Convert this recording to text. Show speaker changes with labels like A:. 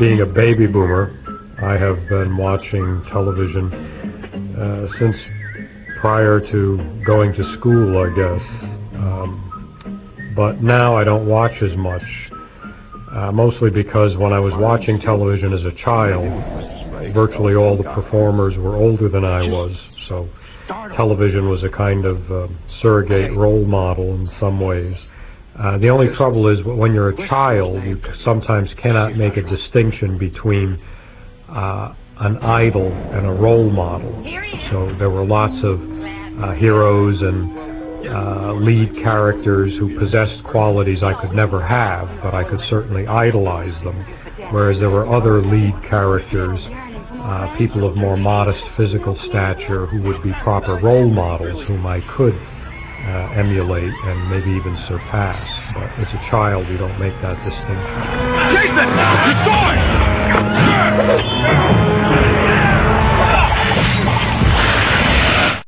A: being a baby boomer, I have been watching television since prior to going to school, I guess. But now I don't watch as much, mostly because when I was watching television as a child, virtually all the performers were older than I was, so television was a kind of surrogate role model in some ways. The only trouble is when you're a child, you sometimes cannot make a distinction between an idol and a role model. So there were lots of heroes and lead characters who possessed qualities I could never have, but I could certainly idolize them. Whereas there were other lead characters, people of more modest physical stature who would be proper role models whom I could emulate and maybe even surpass. But as a child, you don't make that distinction.
B: Jason!